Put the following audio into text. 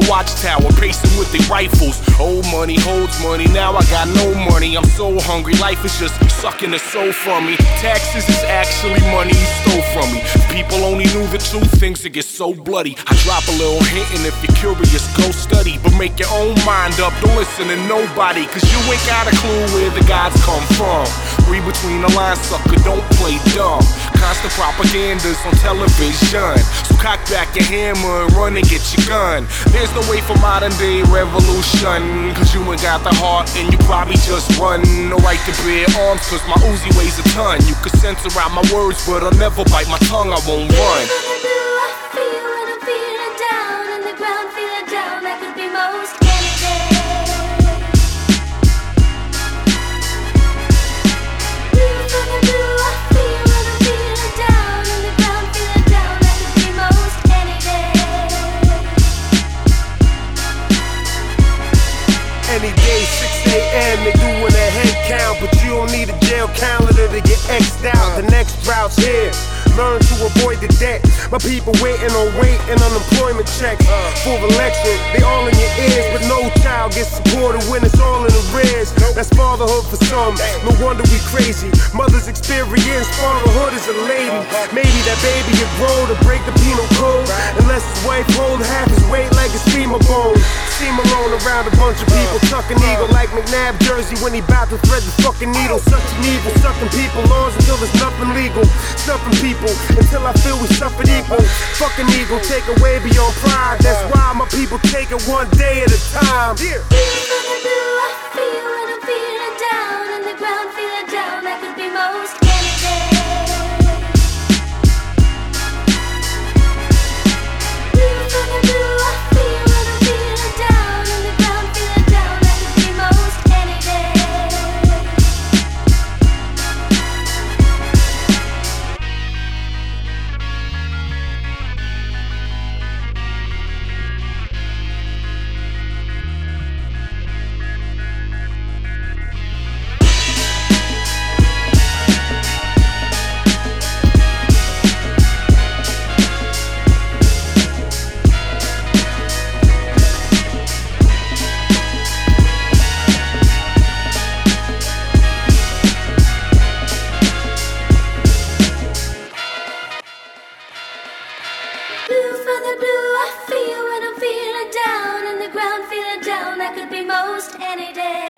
watchtower, pacing with their rifles. Old money holds money, now I got no money. I'm so hungry, life is just sucking the soul from me. Taxes is actually money you stole from me. If people only knew the truth, things would get so bloody. I drop a little hint, and if you're curious, go study. But make your own mind up, don't listen to nobody, cause you ain't got a clue where the gods come from. Read between the lines, sucker, don't play dumb. Constant propaganda's on television, so cock back your hammer and run and get your gun. There's no way for modern day revolution, cause you ain't got the heart and you probably just run. No right to bear arms, cause my Uzi weighs a ton. You can censor out my words, but I'll never bite my tongue, I won't run. Any day, 6 a.m. they doing a head count, but you don't need a jail calendar to get X'd out. The next route's here. Learn to avoid the debt. My people waiting on unemployment checks for election. They all in your ears, but no child gets supported when it's all in arrears. That's fatherhood for some. No wonder we crazy. Mother's experience, fatherhood is a lady. Maybe that baby get grow to break the penal code, unless his wife hold half his weight like a femur bone. See him alone around a bunch of people, tucking eagle like McNabb jersey when he bout to thread the fucking needle. Such an evil, sucking people arms until there's nothing legal. Stuffing people until I feel we suffered equal. Fucking ego, take away beyond pride. That's why my people take it one day at a time. Yeah. I feel when I'm feeling down, and the ground feeling down. That could be most any day. I feel when I'm feeling down, and the ground feeling down. That could be most any day. Blue for the blue, I feel when I'm feeling down, and the ground feeling down. That could be most any day.